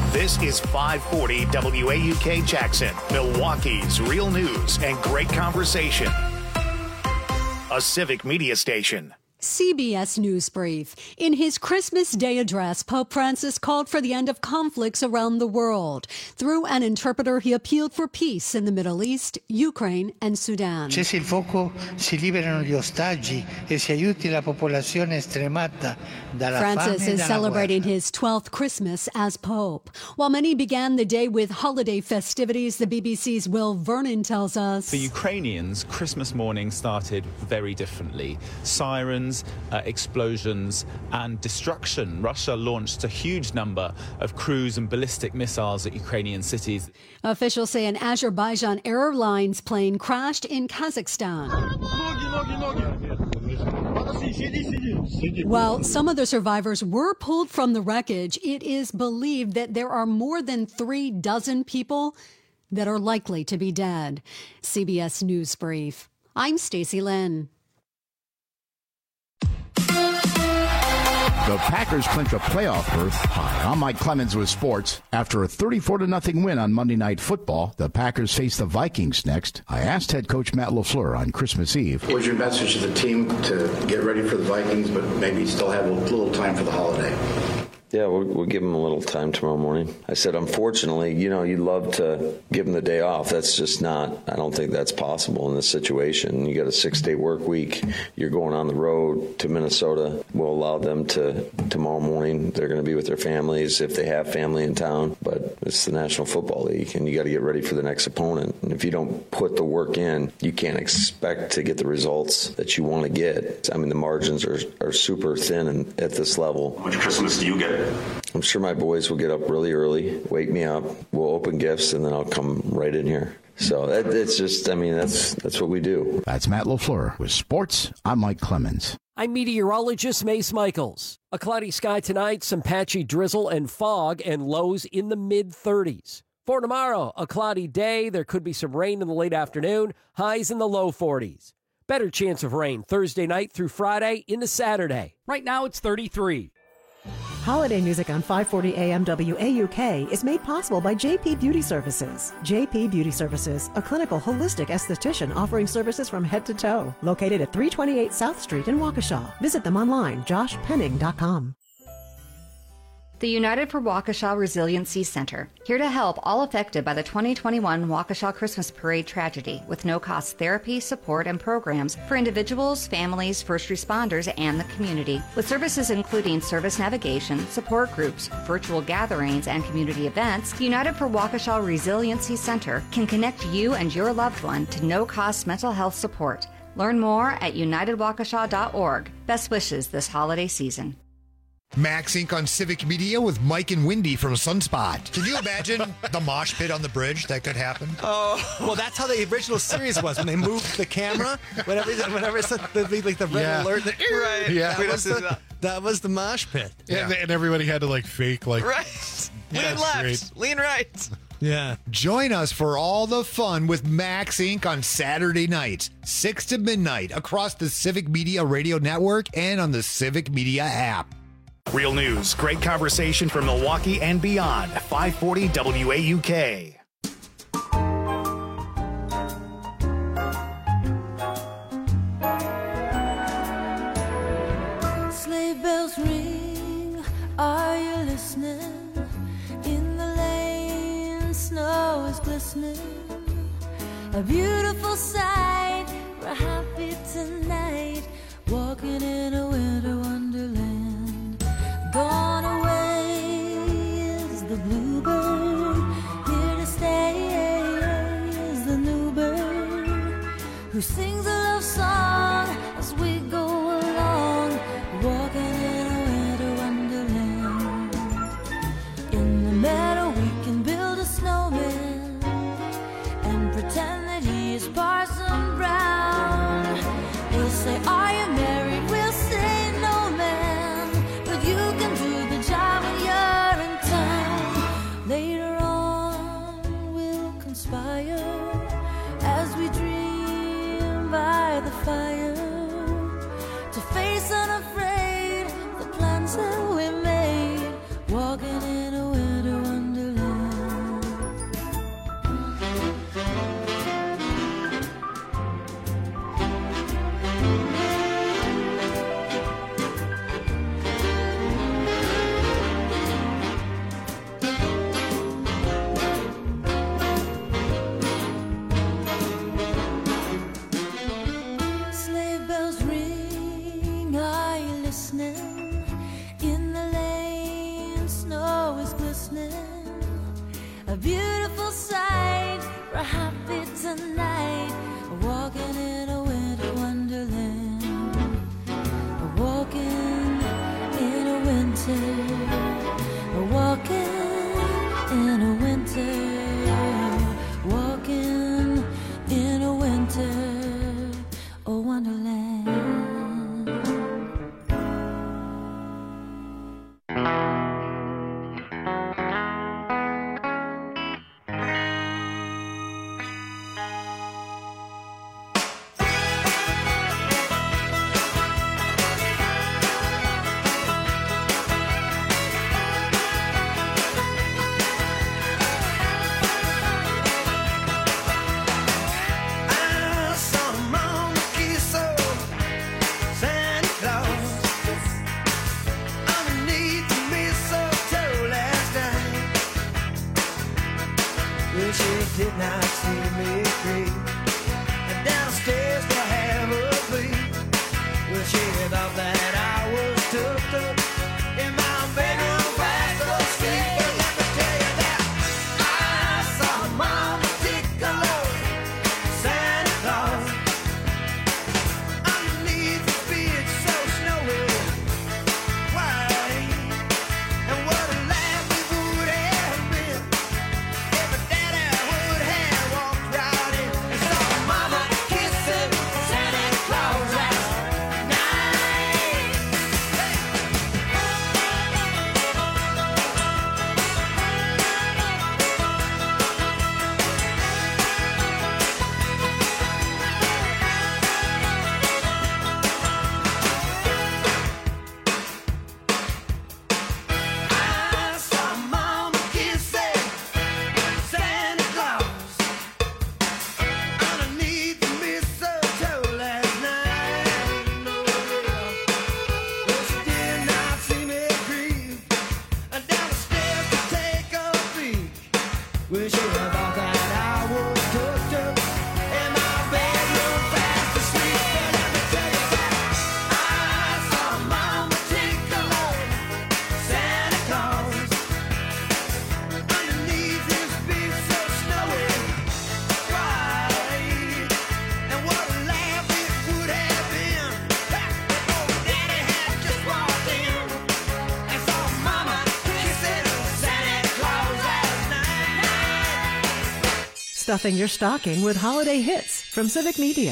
This is 540 WAUK Jackson, Milwaukee's real news and great conversation. A civic media station. CBS News Brief. In his Christmas Day address, Pope Francis called for the end of conflicts around the world. Through an interpreter, he appealed for peace in the Middle East, Ukraine, and Sudan. Cessi il fuoco, si liberano gli ostaggi e si aiuti la popolazione stremata dalla fame e dalla guerra. Francis is celebrating his 12th Christmas as Pope. While many began the day with holiday festivities, the BBC's Will Vernon tells us. For Ukrainians, Christmas morning started very differently. Sirens, explosions and destruction. Russia launched a huge number of cruise and ballistic missiles at Ukrainian cities. Officials say an Azerbaijan Airlines plane crashed in Kazakhstan. While some of the survivors were pulled from the wreckage, it is believed that there are more than 36 people that are likely to be dead. CBS News Brief. I'm Stacey Lynn. The Packers clinch a playoff berth. Hi, I'm Mike Clemens with sports. After a 34-0 win on Monday Night Football, the Packers face the Vikings next. I asked head coach Matt LaFleur on Christmas Eve. What was your message to the team to get ready for the Vikings, but maybe still have a little time for the holiday? Yeah, we'll give them a little time tomorrow morning. I said, unfortunately, you'd love to give them the day off. That's just not, I don't think that's possible in this situation. You got a 6-day work week. You're going on the road to Minnesota. We'll allow them to, tomorrow morning, they're going to be with their families if they have family in town. But it's the National Football League, and you got to get ready for the next opponent. And if you don't put the work in, you can't expect to get the results that you want to get. I mean, the margins are super thin at this level. How much Christmas do you get? I'm sure my boys will get up really early, wake me up, we'll open gifts, and then I'll come right in here. So it's just, that's what we do. That's Matt LaFleur with sports. I'm Mike Clemens. I'm meteorologist Mace Michaels. A cloudy sky tonight, some patchy drizzle and fog, and lows in the mid-30s. For tomorrow, a cloudy day. There could be some rain in the late afternoon, highs in the low 40s. Better chance of rain Thursday night through Friday into Saturday. Right now it's 33. Holiday music on 540 AM WAUK is made possible by JP Beauty Services. JP Beauty Services, a clinical holistic esthetician offering services from head to toe. Located at 328 South Street in Waukesha. Visit them online, joshpenning.com. The United for Waukesha Resiliency Center, here to help all affected by the 2021 Waukesha Christmas Parade tragedy with no-cost therapy, support, and programs for individuals, families, first responders, and the community. With services including service navigation, support groups, virtual gatherings, and community events, the United for Waukesha Resiliency Center can connect you and your loved one to no-cost mental health support. Learn more at unitedwaukesha.org. Best wishes this holiday season. Max Inc. on Civic Media with Mike and Wendy from Sunspot. Can you imagine the mosh pit on the bridge that could happen? Oh, well, that's how the original series was when they moved the camera. Whenever it's like the red alert, right? Yeah, that was the mosh pit. Yeah, and everybody had to fake right. Lean left, great. lean right. Yeah. Join us for all the fun with Max Inc. on Saturday nights, 6 to midnight, across the Civic Media Radio Network and on the Civic Media app. Real news, great conversation from Milwaukee and beyond. 540 WAUK. Sleigh bells ring, are you listening? In the lane, snow is glistening. A beautiful sight, we're happy tonight, walking in a winter wonderland. Gone away is the bluebird, here to stay is the new bird, who sings a love song as we go along, walking in a winter wonderland. In the meadow we can build a snowman and pretend that he is Parson Brown. He'll say, are you married? We'll say, no, man, but you can do tonight, walking in a winter wonderland, walking in a winter, walking in a winter, walking in a winter, a wonderland. Did not see me creep downstairs to have a sleep. Well, she thought that I was tucked up in my bedroom fast asleep. But let me tell you that I saw Mama Piccolo, Santa Claus, underneath the bed so snowy white. And what a laugh we would have been if a daddy would have walked right in and saw Mama kissing Santa Claus last night. I saw Mama kissing Santa Claus underneath the mistletoe last night. No, well, she did not see me creep down the stairs to take a peek. Well, she thought that I was tucked up in my bedroom fast asleep. But let me tell you that I saw Mama Piccolo, Santa Claus, underneath his big so snowy white. And what a laugh it would have been if old Daddy had just walked in and saw Mama kissing Santa Claus last night. Stuffing your stocking with holiday hits from Civic Media.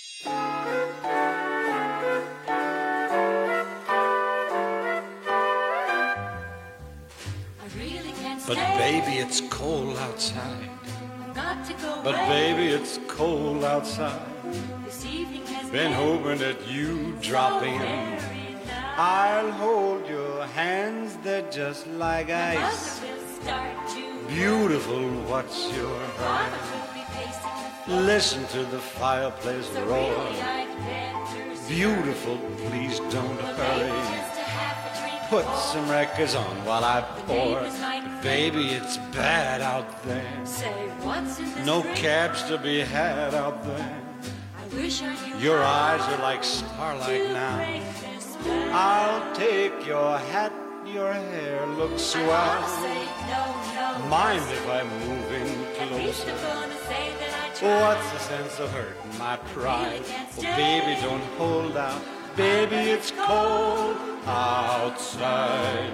But baby, it's cold outside. Got to go But baby, it's cold outside. This evening has Been hoping that you drop in. I'll hold your hands, they're just like ice. Beautiful, what's your hurry? Listen to the fireplace roar. Beautiful, please don't hurry. Put some records on while I pour. But baby, it's bad out there. No cabs to be had out there. Your eyes are like starlight now. I'll take your hat, your hair looks swell. Mind if I move in closer? What's the sense of hurting my pride? Oh, baby, don't hold out. Baby, it's cold outside.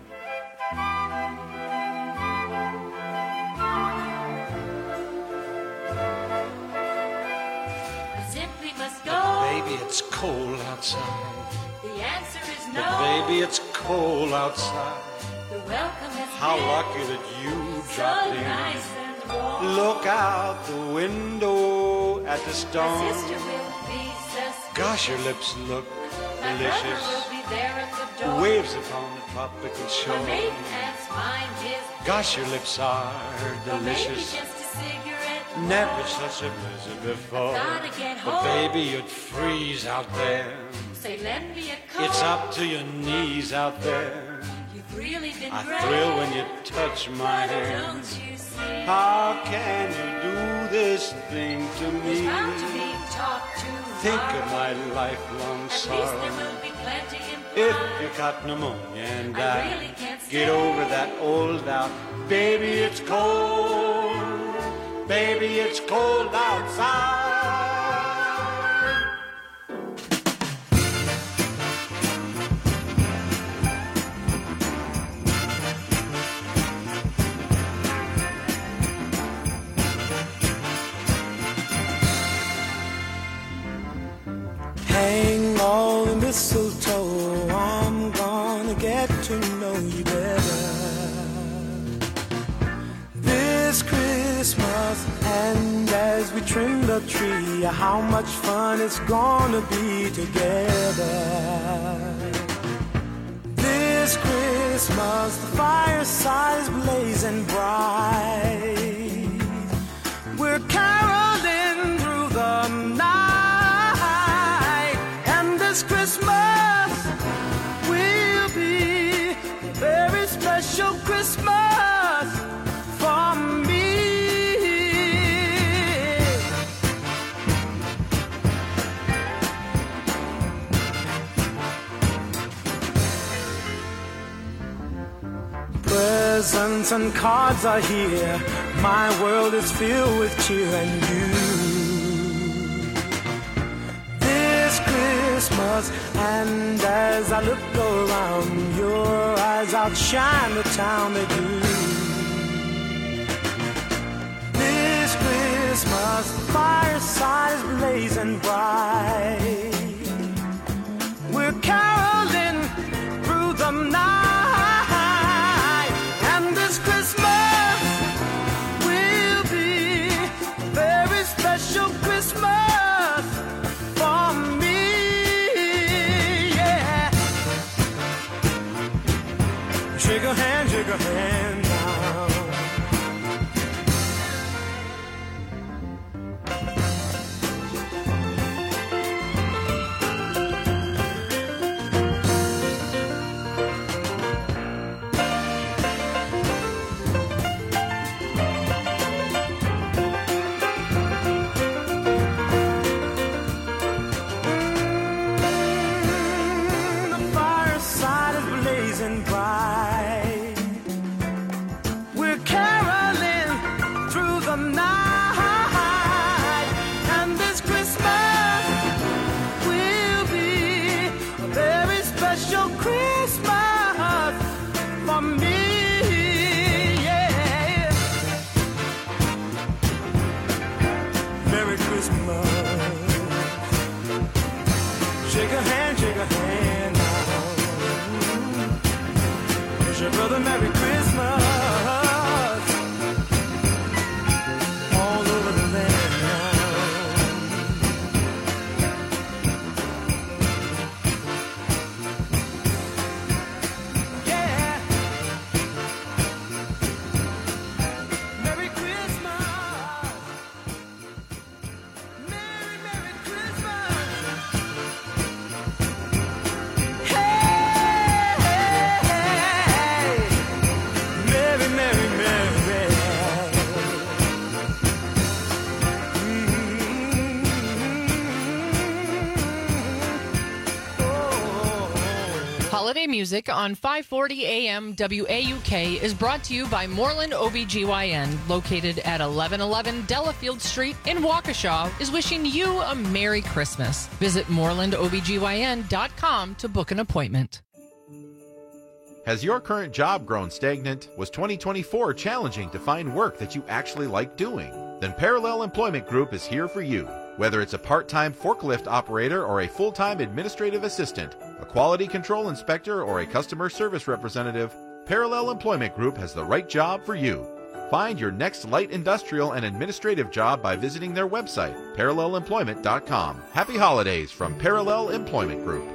Simply must go. But baby, it's cold outside. The answer is no. But baby, it's cold outside. The welcome has How been lucky that you dropped so in. nice and warm. Look out the window at the storm. My sister will be suspicious. Gosh, your lips look My delicious. brother will be there at the door. Waves upon the tropical shore. My maiden aunt's mind is Gosh, your lips are or maybe delicious. just a cigarette. Never such a blizzard before. Gotta get But home. baby, you'd freeze out there. Say, lend me a coat. It's up to your knees out there. You've really been I great. thrill when you touch my hand. Don't you see? How can you do this thing to There's me? bound to be talk to Think tomorrow. of my lifelong At least sorrow. there will be plenty If implied. you got pneumonia and I die, really can't get stay. over that old doubt. Baby, it's cold. baby, it's cold outside. Hang all the mistletoe, I'm gonna get to know you better this Christmas. And as we trim the tree, how much fun it's gonna be together this Christmas. The fireside is blazing bright, we're caroling through the night. This Christmas will be a very special Christmas for me. Presents and cards are here, my world is filled with cheer and you. Christmas, and as I look around, your eyes outshine the town they do. This Christmas, the fireside is blazing bright, we're caroling through the night, and this Christmas will be a very special Christmas for me. Shake a hand now. The fireside is blazing bright, we're caroling through the night, and this Christmas will be a very special Christmas for me. Yeah. Merry Christmas. Shake a hand now. Wish your brother Merry Christmas. All over the land now. Yeah. Merry Christmas. Merry Christmas. Holiday music on 540 AM WAUK is brought to you by Moreland OBGYN, located at 1111 Delafield Street in Waukesha, is wishing you a Merry Christmas. Visit morelandobgyn.com to book an appointment. Has your current job grown stagnant? Was 2024 challenging to find work that you actually like doing? Then Parallel Employment Group is here for you. Whether it's a part-time forklift operator or a full-time administrative assistant, a quality control inspector or a customer service representative, Parallel Employment Group has the right job for you. Find your next light industrial and administrative job by visiting their website, parallelemployment.com. Happy holidays from Parallel Employment Group.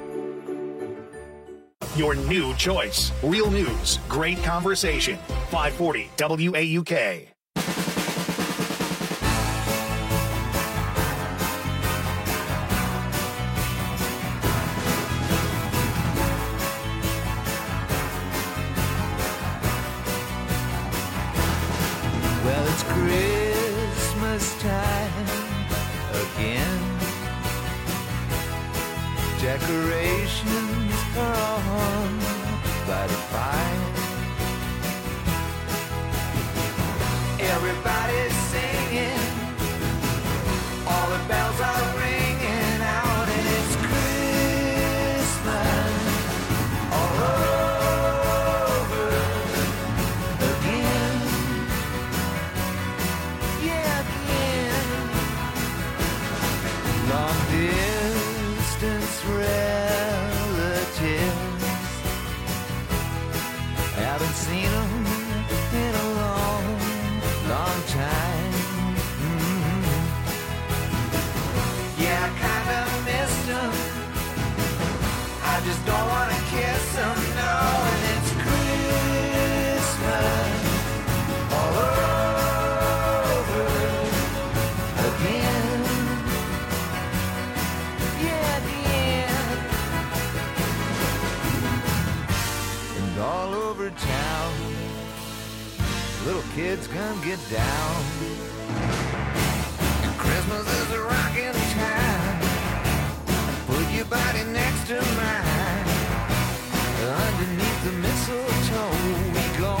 Your new choice. Real news, great conversation. 540 WAUK. Well, it's Christmas time again. Decorations are on by the fire. Everybody's singing Haven't seen them in a long, long time. Yeah, I kinda missed them. I just don't wanna kiss them, no. And it's Christmas all over again. Yeah, again. And all over town, little kids come get down. And Christmas is a rockin' time. Put your body next to mine. Underneath the mistletoe we go.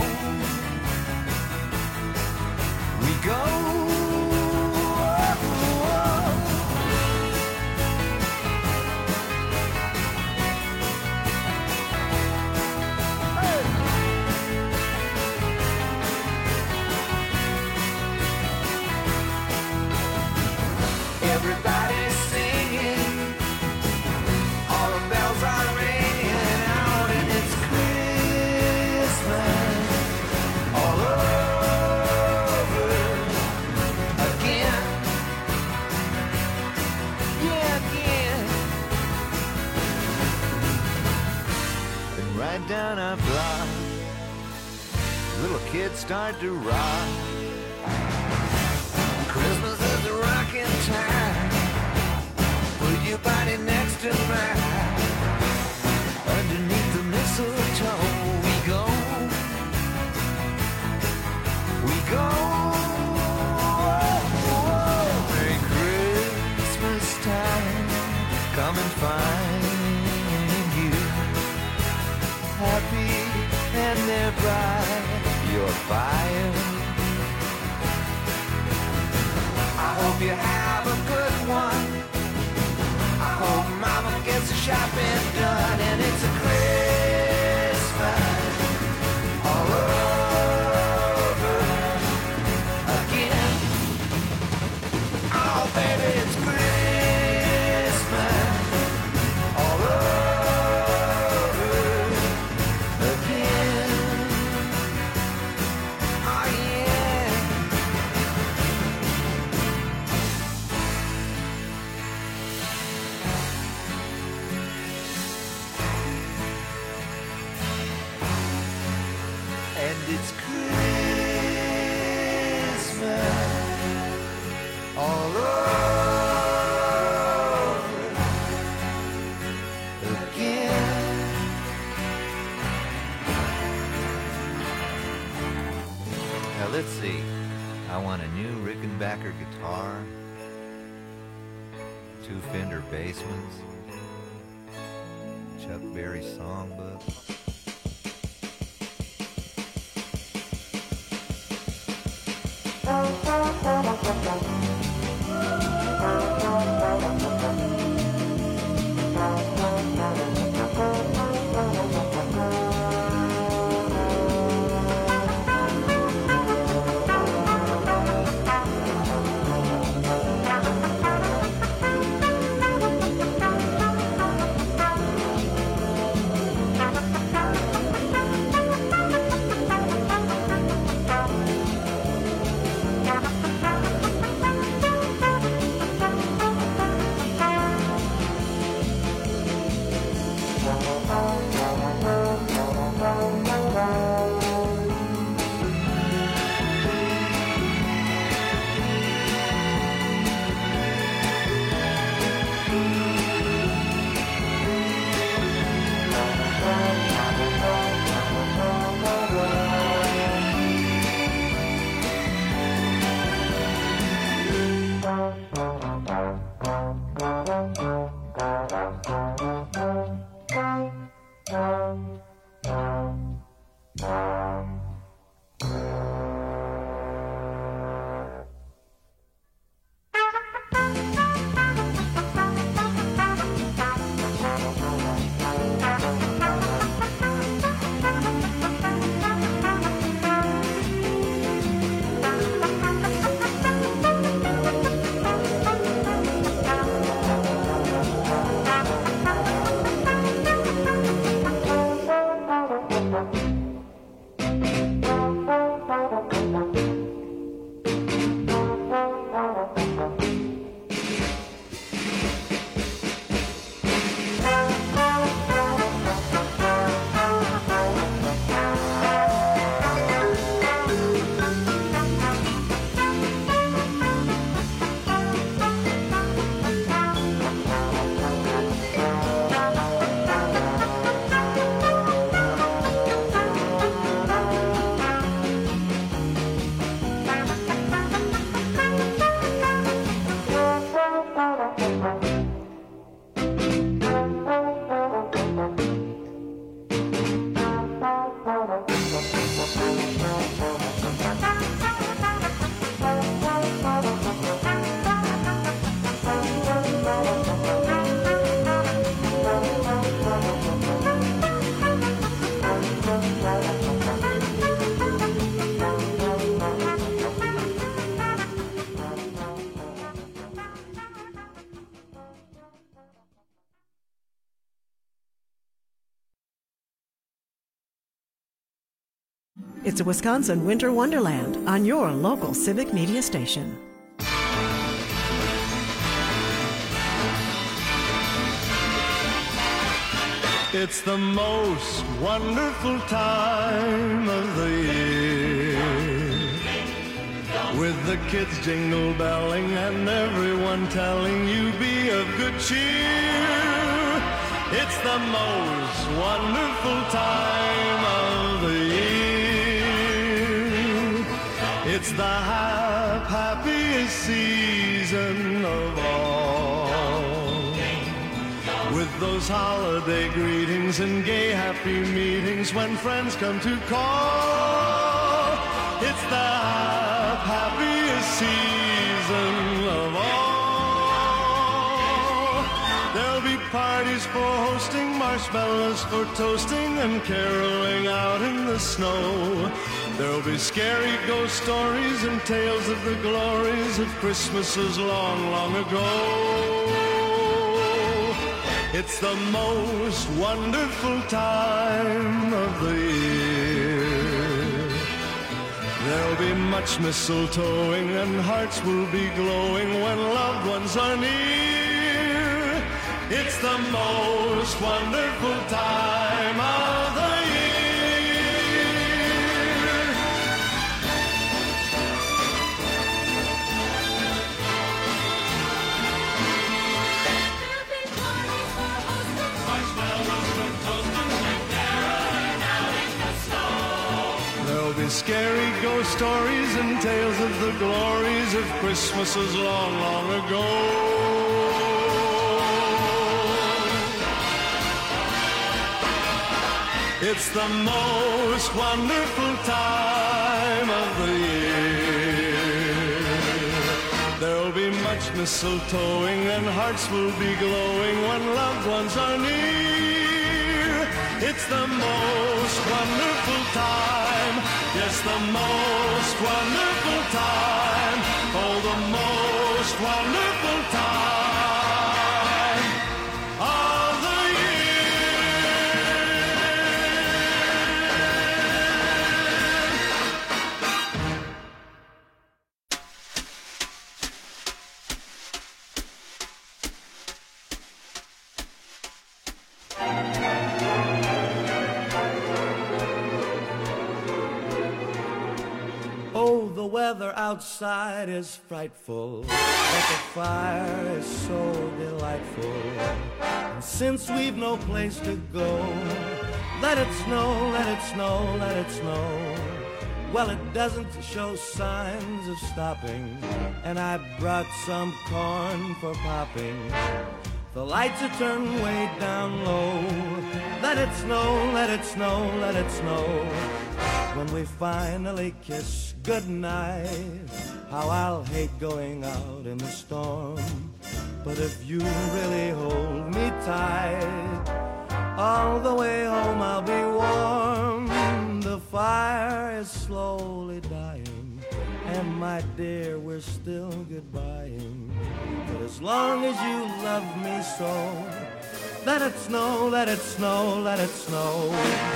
We go. Everybody's singing, all the bells are ringing out, and it's Christmas all over again. Yeah, again. And right down our block, little kids start to rock. Christmas is a rockin' time. Put your body next to mine. Underneath the mistletoe we go. We go. Merry Christmas time. Come and find you happy and there by your fire. I hope you have a good one. I hope Mama gets the shopping done, and it's a Christmas all over again. Oh, baby, it's Christmas all over again. Oh, yeah. And it's Christmas all over again. Now let's see. I want a new Rickenbacker guitar, 2 Fender Bassmans, Chuck Berry songbook. It's a Wisconsin winter wonderland on your local civic media station. It's the most wonderful time of the year, with the kids jingle belling and everyone telling you be of good cheer. It's the most wonderful time of the year. It's the happiest season of all, with those holiday greetings and gay happy meetings when friends come to call. It's the happiest season of all. There'll be parties for hosting, marshmallows for toasting, and caroling out in the snow. There'll be scary ghost stories and tales of the glories of Christmases long, long ago. It's the most wonderful time of the year. There'll be much mistletoeing and hearts will be glowing when loved ones are near. It's the most wonderful time of the year. There'll be scary ghost stories and tales of the glories of Christmases long, long ago. It's the most wonderful time of the year. There'll be much mistletoeing and hearts will be glowing when loved ones are near. It's the most wonderful time, yes, the most wonderful time, oh, the most wonderful time of the The weather outside is frightful, but the fire is so delightful. And since we've no place to go, let it snow, let it snow, let it snow. Well, it doesn't show signs of stopping, and I brought some corn for popping. The lights are turned way down low. Let it snow, let it snow, let it snow. When we finally kiss goodnight, how I'll hate going out in the storm. But if you really hold me tight, all the way home I'll be warm. The fire is slowly dying, and my dear, we're still goodbying. But as long as you love me so, let it snow, let it snow, let it snow.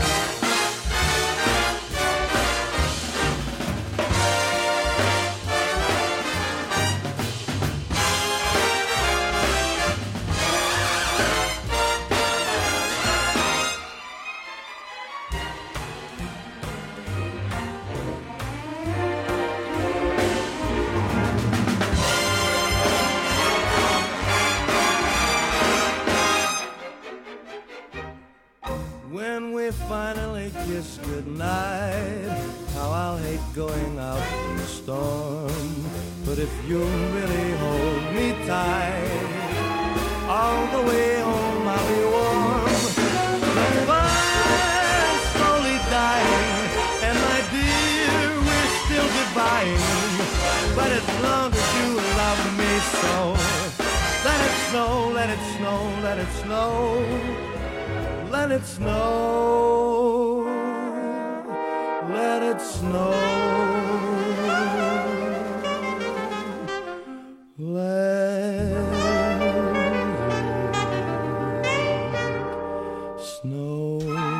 Finally kiss goodnight, how I'll hate going out in the storm. But if you'll really hold me tight, all the way home I'll be warm. The fire's slowly dying, as long as you love me so. Let it snow, let it snow, let it snow. Let it snow. Let it snow. Let it snow.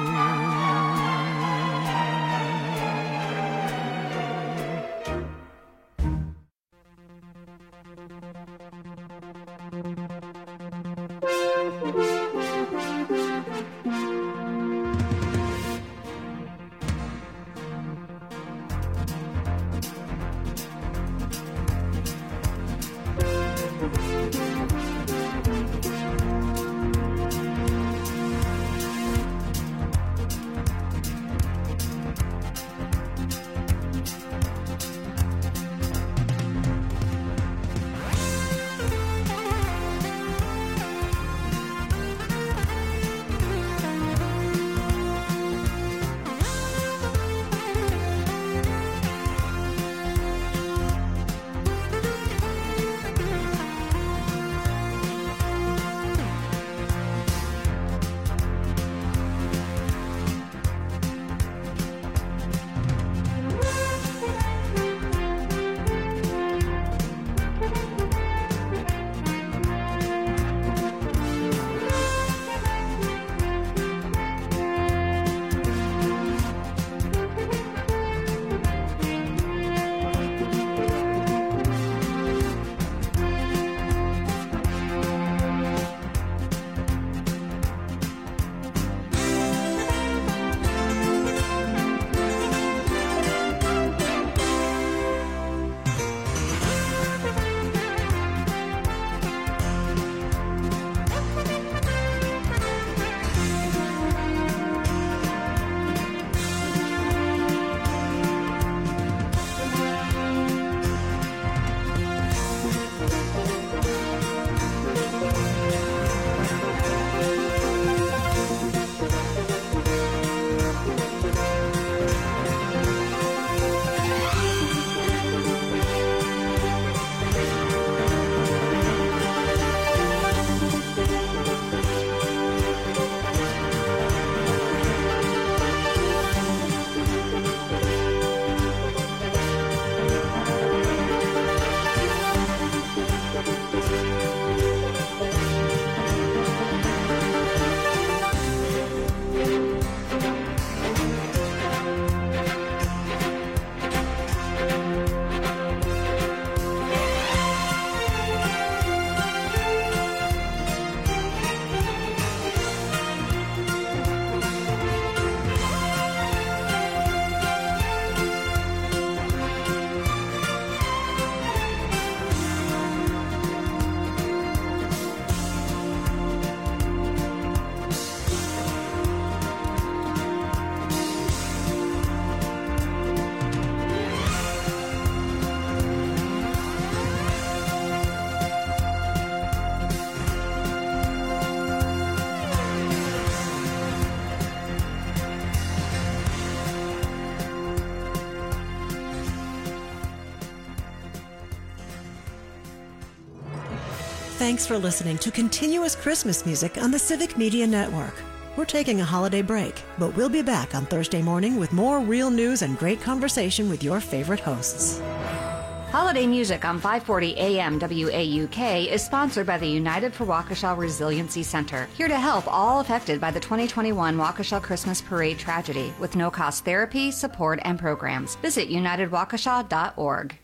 Thanks for listening to Continuous Christmas Music on the Civic Media Network. We're taking a holiday break, but we'll be back on Thursday morning with more real news and great conversation with your favorite hosts. Holiday music on 540 AM WAUK is sponsored by the United for Waukesha Resiliency Center, here to help all affected by the 2021 Waukesha Christmas Parade tragedy with no-cost therapy, support, and programs. Visit unitedwaukesha.org.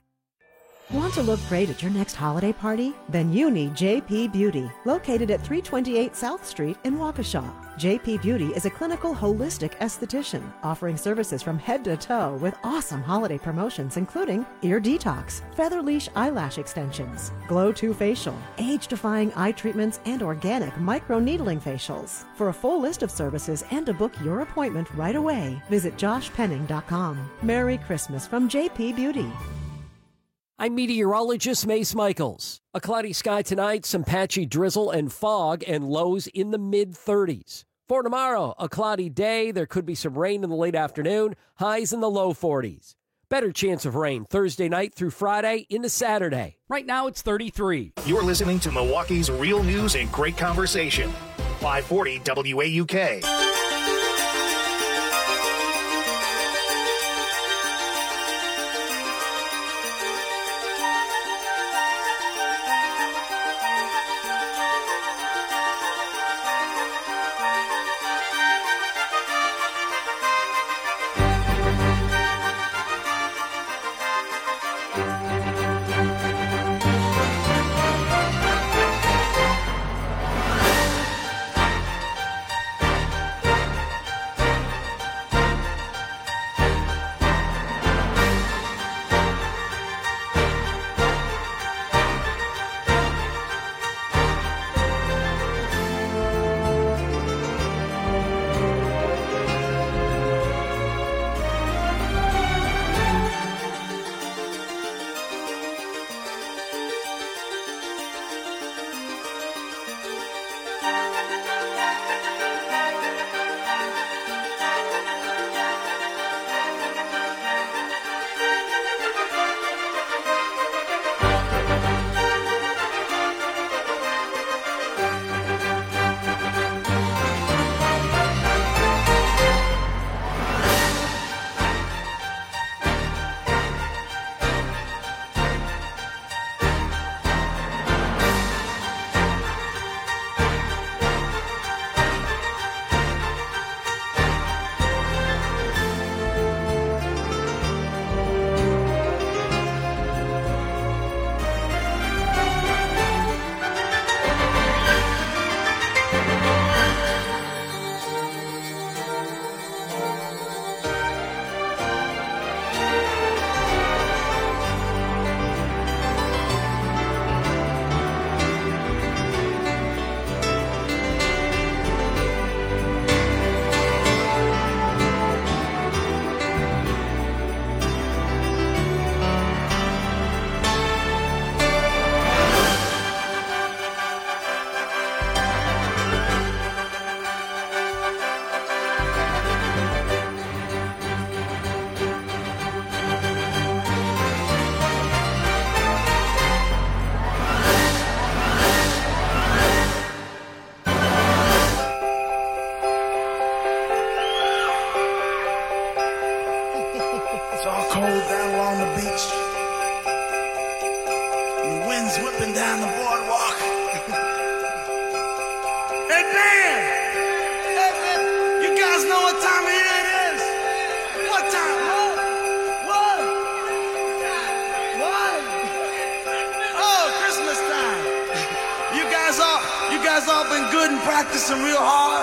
Want to look great at your next holiday party? Then you need JP Beauty, located at 328 South Street in Waukesha. JP Beauty is a clinical holistic esthetician offering services from head to toe with awesome holiday promotions including ear detox, feather leash eyelash extensions, Glow 2 facial, age-defying eye treatments, and organic micro-needling facials. For a full list of services and to book your appointment right away, visit joshpenning.com. Merry Christmas from JP Beauty. I'm meteorologist Mace Michaels. A cloudy sky tonight, some patchy drizzle and fog, and lows in the mid-30s. For tomorrow, a cloudy day. There could be some rain in the late afternoon, highs in the low 40s. Better chance of rain Thursday night through Friday into Saturday. Right now it's 33. You're listening to Milwaukee's real news and great conversation. 540 WAUK. Practicing real hard,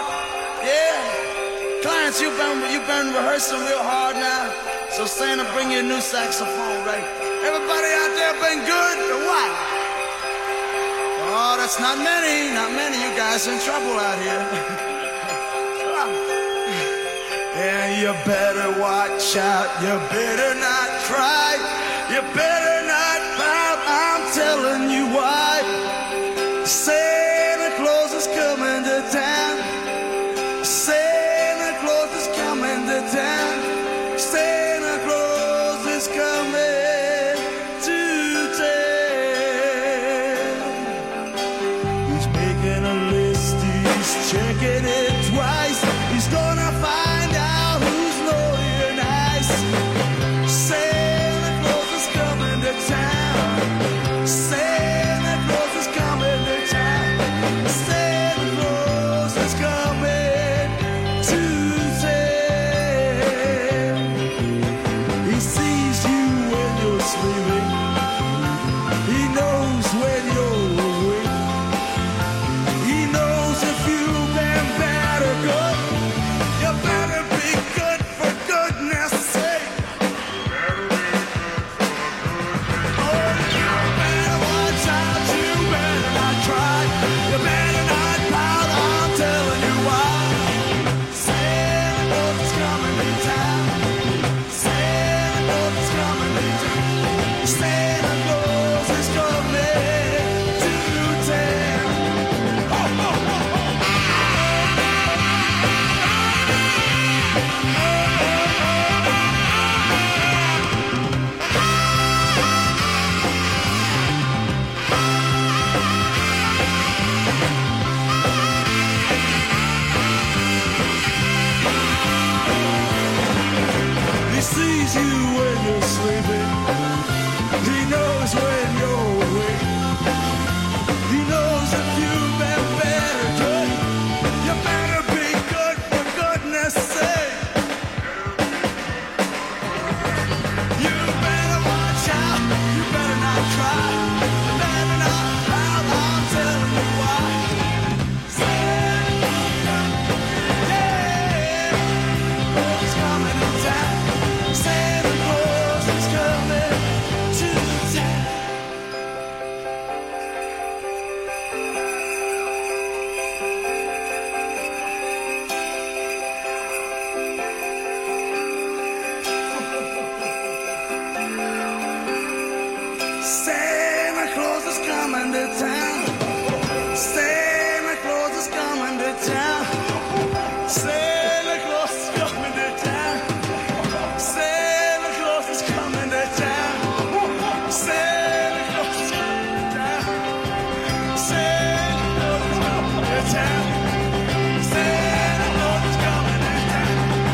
yeah. Clients, you've been rehearsing real hard now. So Santa, bring you a new saxophone, right? Everybody out there been good or what? Oh, that's not many. You guys in trouble out here. Yeah, you better watch out. You better not cry. You better not pout. I'm telling you why. Santa Claus is coming to town. Santa Claus is coming to town. Santa Claus is coming to town. He's making a list, he's checking it twice. He's gonna find out who's naughty or nice. Santa Claus is coming to town. Santa Claus is coming to town. Santa Claus is coming to town. He sees you sees you when you're sleeping. He knows when you're awake. He knows if you've been bad or good. You better be good for goodness sake. You better watch out. You better not cry. You better not pout. I'm telling you why. Santa Claus is coming to town. Santa Claus is coming to town. Santa Claus is coming to town. Santa Claus is coming to town. Santa Claus is coming to town. Santa Claus is coming to town. Santa Claus is coming to town. Santa Claus is coming to town. Santa Claus is coming to town.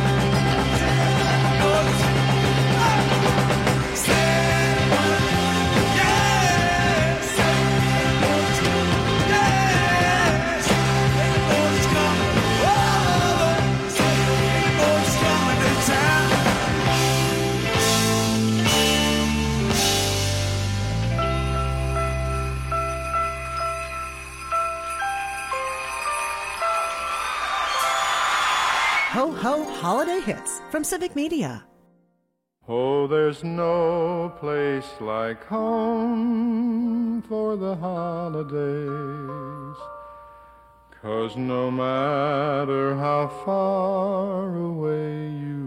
Ho Ho Holiday Hits from Civic Media. Oh, there's no place like home for the holidays, 'cause no matter how far away you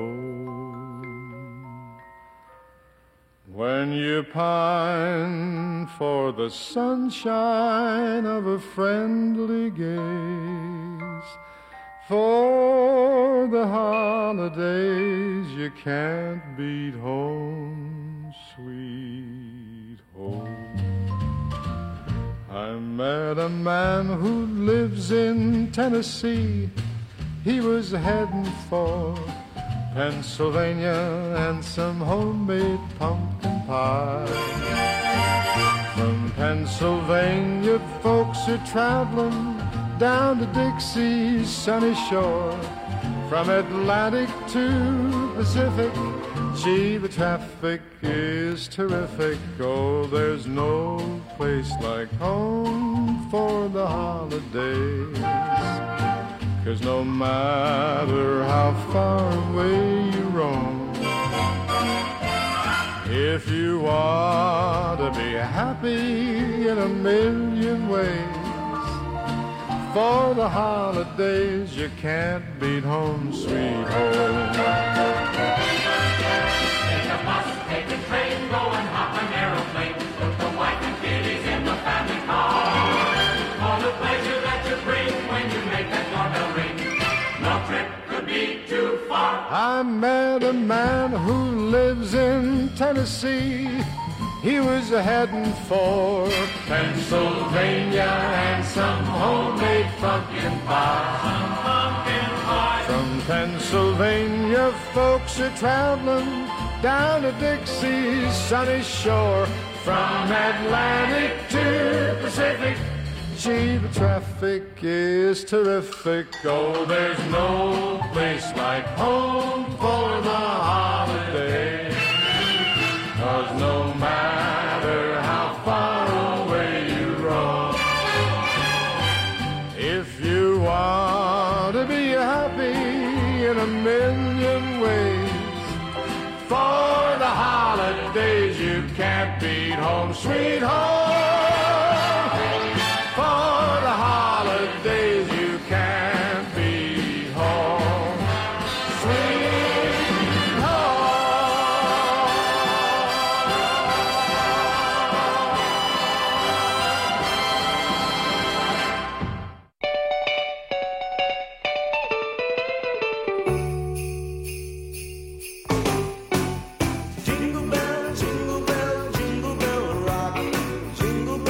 roam, when you pine for the sunshine of a friendly gaze, for the holidays you can't beat home, sweet home. I met a man who lives in Tennessee. He was heading for Pennsylvania and some homemade pumpkin pie. From Pennsylvania folks are traveling down to Dixie's sunny shore. From Atlantic to Pacific, gee, the traffic is terrific. Oh, there's no place like home for the holidays, 'cause no matter how far away you roam, if you want to be happy in a million ways, for the holidays you can't beat home, sweet home. Take a bus, take a train, go and hop an aeroplane. Put the wife and kiddies in the family car. All the pleasure that you bring when you make that doorbell ring. No trip could be too far. I met a man who lives in Tennessee. He was heading for Pennsylvania and some homemade pumpkin pie. From Pennsylvania, folks are traveling down to Dixie's sunny shore. From Atlantic to Pacific, gee, the traffic is terrific. Oh, there's no place like home for the holidays, 'cause no matter how far away you roam, if you want to be happy in a million ways, for the holidays you can't beat home, sweet home. For the holidays you can't beat home, sweet home. Jingle bell, jingle bell, jingle bell rock. Jingle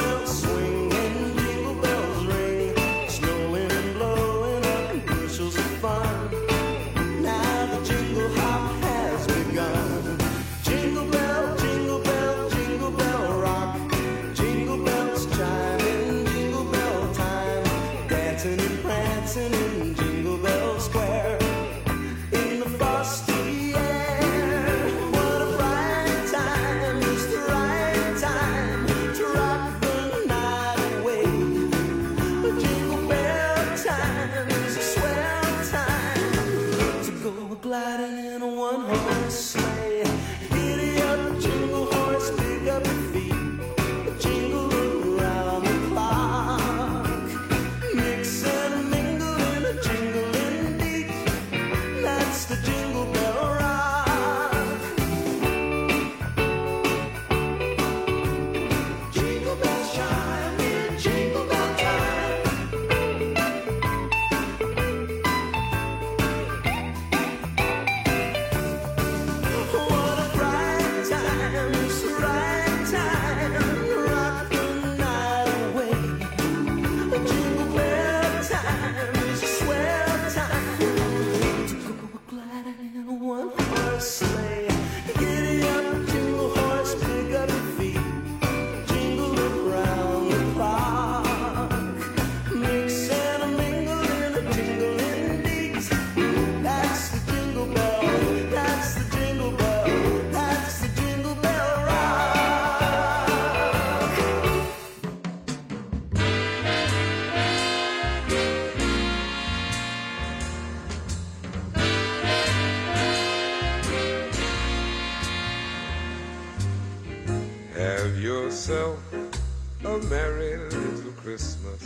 Have yourself a merry little Christmas.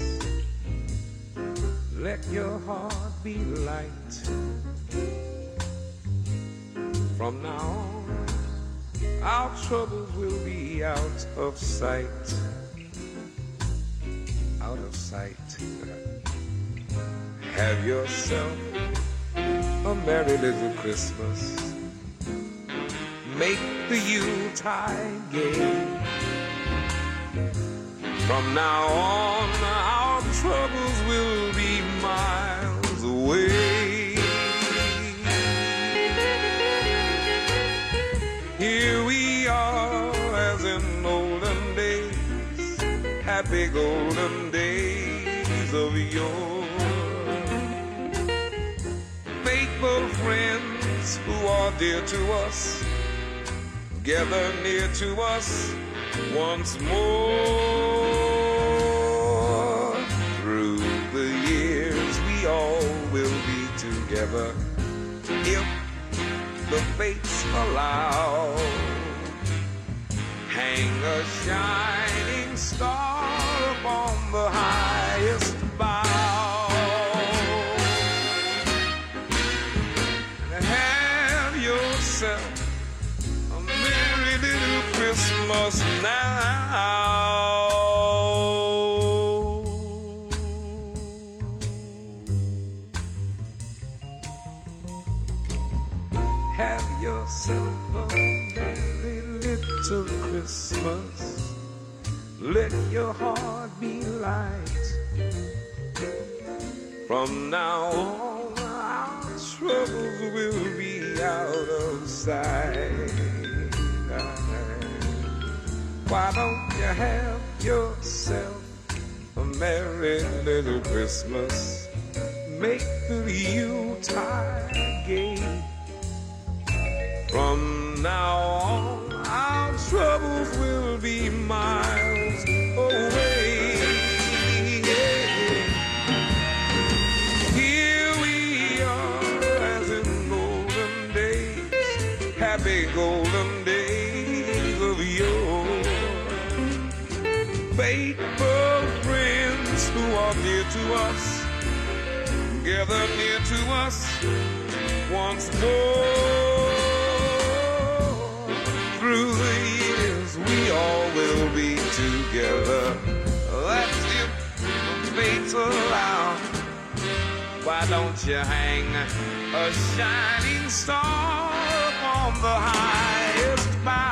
Let your heart be light. From now on, our troubles will be out of sight. Out of sight. Have yourself a merry little Christmas. Make the Yuletide gay. From now on, our troubles will be miles away. Here we are as in olden days, happy golden days of yore. Faithful friends who are dear to us, gather near to us once more. Through the years we all will be together if the fates allow. Hang a shining star upon the highest bough. And have yourself a merry little Christmas now. Have yourself a merry little Christmas. Let your heart be light. From now on, our troubles will be out of sight. Why don't you have yourself a merry little Christmas? Make the Yuletide gay. From now on, our troubles will be miles away. Here we are as in golden days, happy golden days of yore. Faithful friends who are dear to us, gather near to us once more. Through the years we all will be together. That's if the fates allow. Why don't you hang a shining star on the highest bough?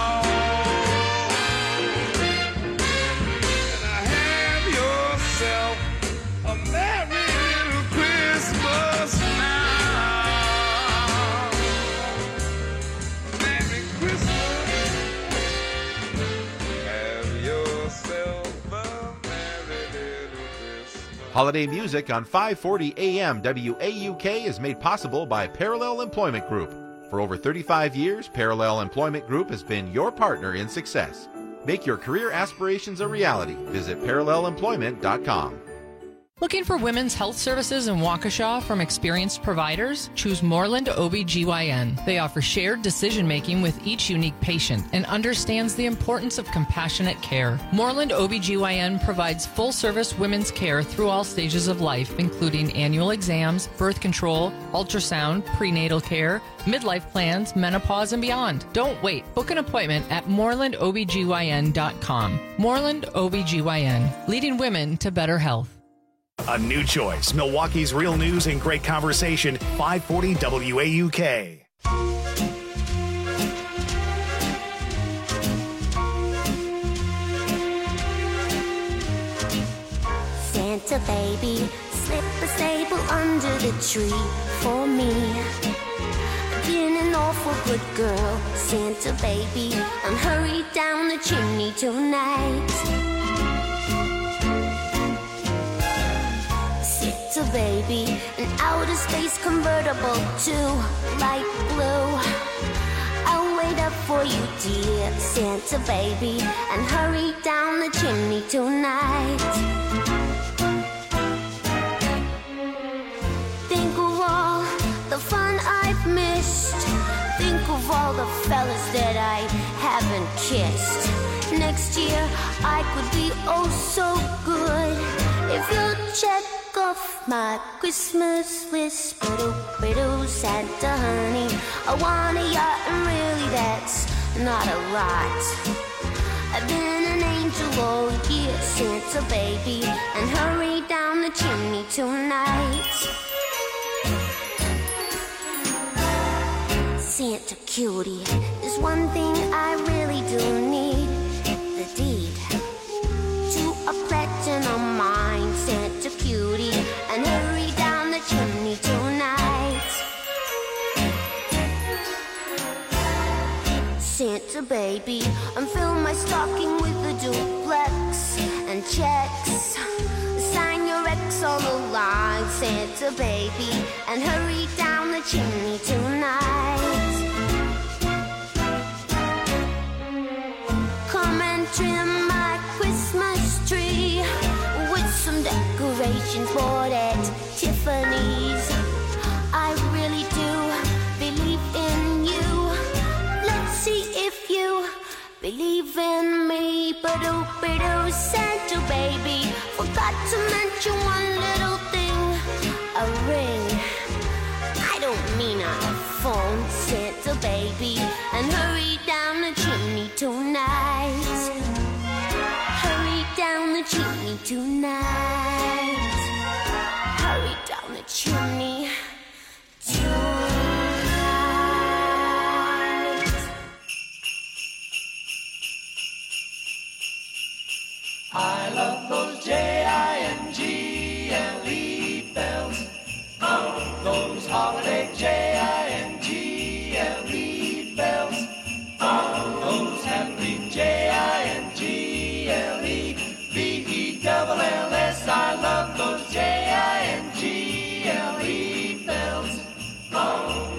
And have yourself a merry little Christmas now. Merry Christmas. Have yourself a merry little Christmas. Holiday music on 540 AM WAUK is made possible by Parallel Employment Group. For over 35 years, Parallel Employment Group has been your partner in success. Make your career aspirations a reality. Visit parallelemployment.com. Looking for women's health services in Waukesha from experienced providers? Choose Moreland OBGYN. They offer shared decision-making with each unique patient and understands the importance of compassionate care. Moreland OBGYN provides full-service women's care through all stages of life, including annual exams, birth control, ultrasound, prenatal care, midlife plans, menopause, and beyond. Don't wait. Book an appointment at morelandobgyn.com. Moreland OBGYN, leading women to better health. A new choice. Milwaukee's real news and great conversation. 540 WAUK. Santa baby, slip a sable under the tree for me. Been an awful good girl, Santa baby, and hurry down the chimney tonight. Santa baby, an outer space convertible to light blue. I'll wait up for you, dear Santa baby, and hurry down the chimney tonight. Think of all the fun I've missed. Think of all the fellas that I haven't kissed. Next year I could be oh so good if you check off my Christmas list. Biddle, Santa, honey, I want a yacht, and really that's not a lot. I've been an angel all year, Santa baby, and hurry down the chimney tonight. Santa cutie, there's one thing I really do need, the deed to a platinum mine. Santa cutie, and hurry down the chimney tonight. Santa baby, and fill my stocking with a duplex and checks. Sign your ex on the line, Santa baby, and hurry down the chimney tonight. Come and trim my Christmas tree with some decorations bought at Tiffany's. I really do believe in you. Let's see if you believe in me. But Santa baby, forgot to mention one little thing, a ring. I don't mean on a phone, Santa baby, and hurry down the chimney tonight. Hurry down the chimney tonight. Hurry down the chimney tonight. I love those Jingle bells. Oh, those holiday Jingle bells. Oh, those happy Jingle-bells. I love those Jingle bells. Oh.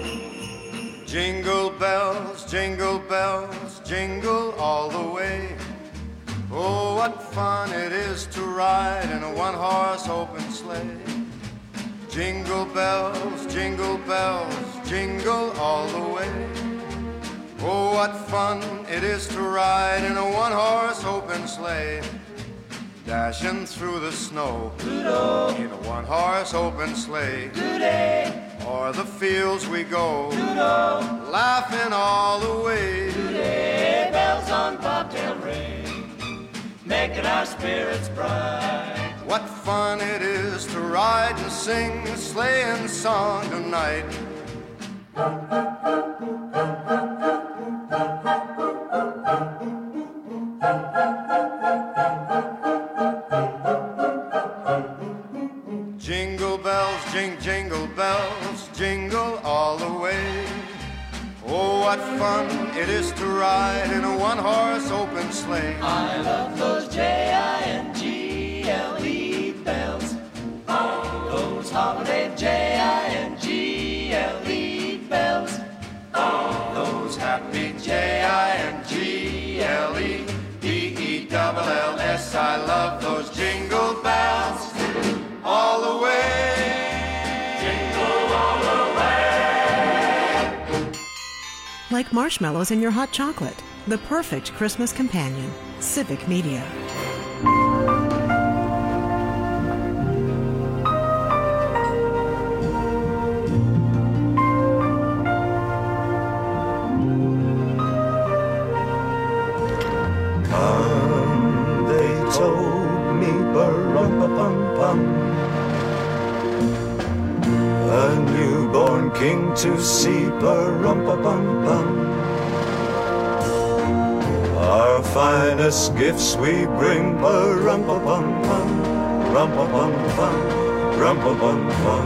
Jingle bells, jingle all the way. Oh, what fun it is to ride in a one-horse open sleigh. Jingle bells, jingle all the way. Oh, what fun it is to ride in a one-horse open sleigh. Dashing through the snow Doodle. In a one-horse open sleigh. Doodle. O'er the fields we go Doodle. Laughing all the way. Doodle. Bells on bobtail ring, making our spirits bright. What fun it is to ride and sing a sleighing song tonight. Jingle bells, jingle bells, jingle all the way. Oh, what fun it is to ride in a one-horse open sleigh. I love those Jingle bells. Oh, those holiday Jingle bells. Oh, those happy Jingle-bells. I love those jingle bells all the way. Jingle all the way. Like marshmallows in your hot chocolate, the perfect Christmas companion. Civic Media. A newborn king to see, pa-rum-pa-pum-pum. Our finest gifts we bring, pa-rum-pa-pum-pum, rum-pa-pum-pum, rum-pa-pum-pum.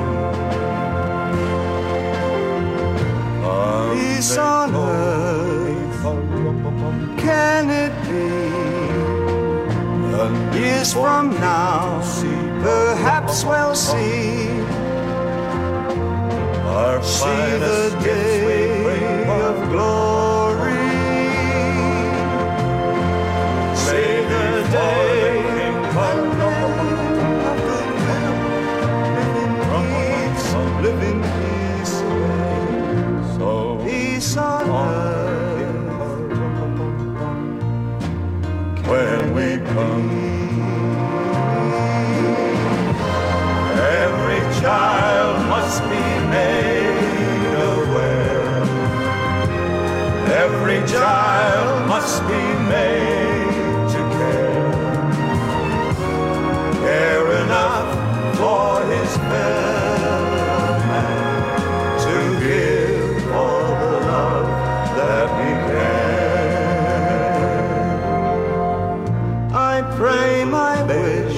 Peace on earth, can it be? Years from now, perhaps we'll see. See the day of glory. See the day of living peace, so peace on earth. Every child must be made aware. Every child must be made to care. Care enough for his fellow man to give all the love that he can. I pray my wish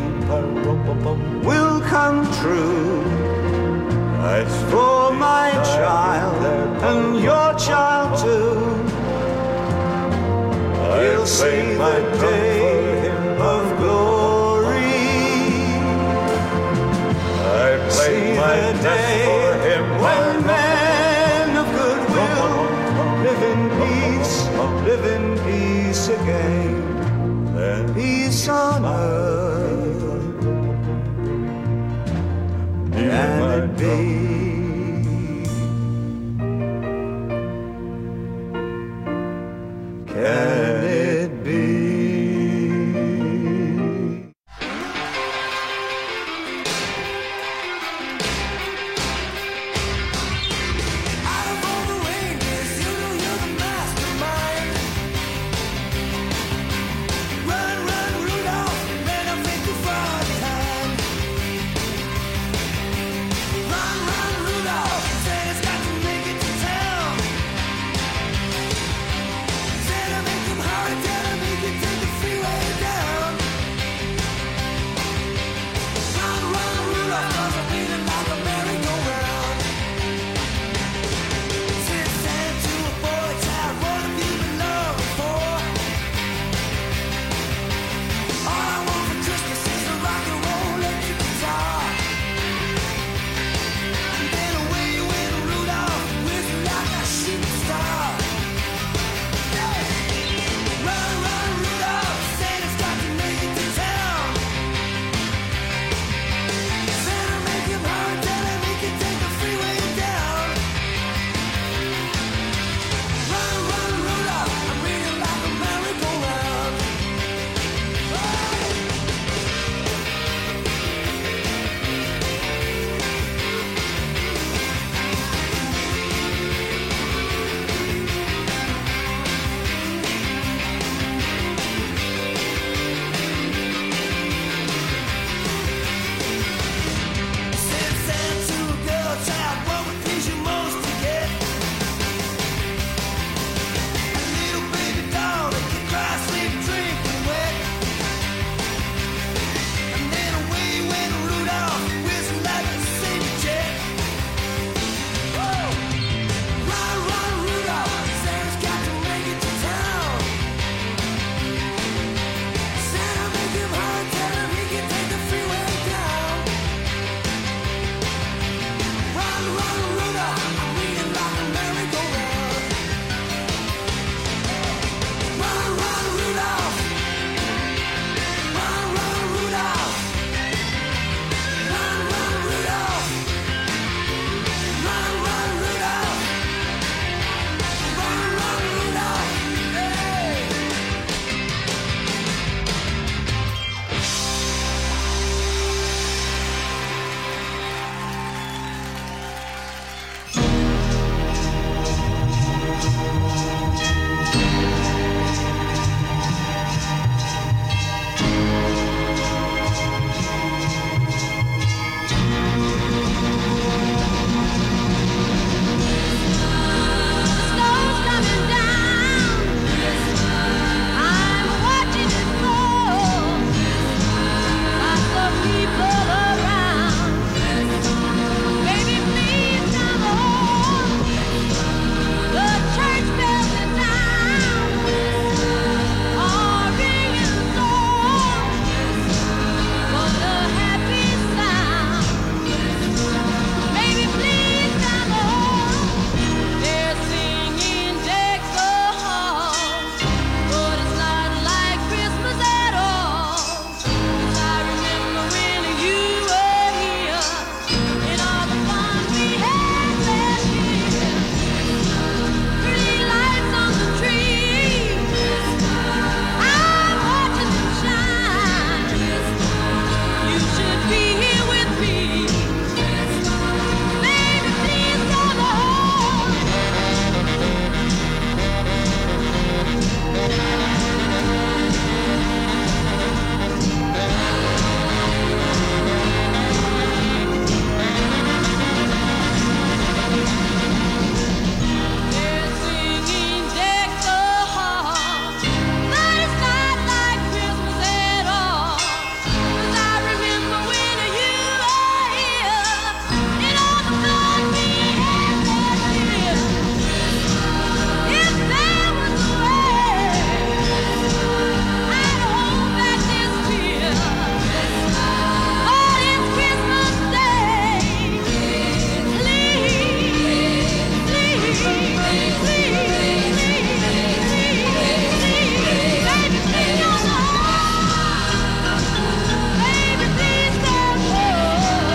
will come true. It's for my child and your child too. He'll see the day of glory. I see the day when men of goodwill live in peace again, and peace on earth. And it be